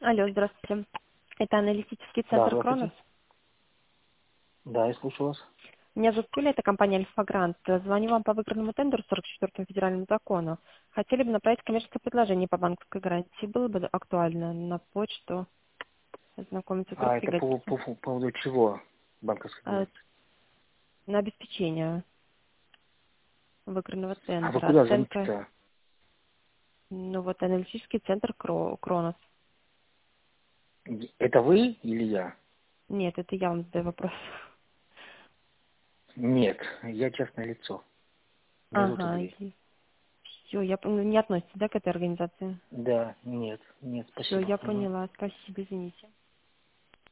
Алло, здравствуйте. Это аналитический Да, центр Кронос. здравствуйте. Да, я слушаю вас. Меня зовут Юлия, это компания Альфа-Грант. Звоню вам по выигранному тендеру 44 федеральному закону. Хотели бы направить коммерческое предложение по банковской гарантии. Было бы актуально на почту, ознакомиться, вдруг А это пригодится. по поводу чего банковской А, гарантии? На обеспечение выигранного А вы тендера. куда Оценка, звоните-то? ну вот, аналитический центр Кронос. Это вы или я? Нет, это я вам задаю вопрос. Нет, я частное лицо. Меня зовут Ага, Андрей. все, не относится, да, к этой организации? Да, нет, Все, спасибо. я Мгм. поняла. Спасибо, извините.